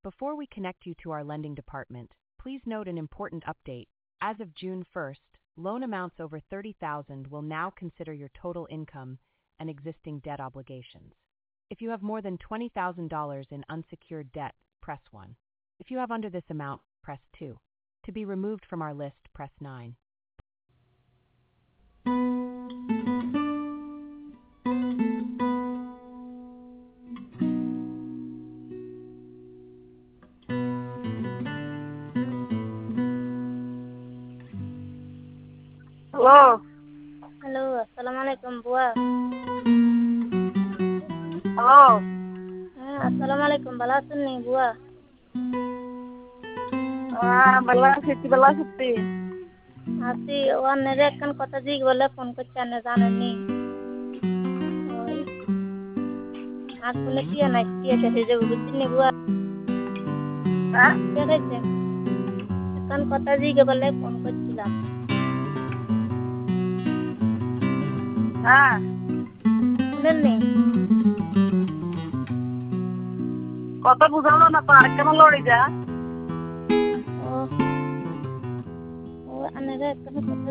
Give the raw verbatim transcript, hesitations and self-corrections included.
Before we connect you to our lending department, please note an important update. As of June first, loan amounts over thirty thousand dollars will now consider your total income and existing debt obligations. If you have more than twenty thousand dollars in unsecured debt, press one. If you have under this amount, press two. To be removed from our list, press nine. Hello. Halo, assalamualaikum buah. Hello. Eh, assalamualaikum balasun nih buah. Ah, bala siti bala siti. Asi wan nere kan kota jig bolle phone korche na janen ni. Oi. Aku ne kiya na kiya se je butin ni buah. Ha? Kya kaise? Kan kota jig bolle phone korchilam. Ha? শুনেন নি কথা বুঝালো না তো আর কেন lorry যা ও ও আনেরে কেন কথা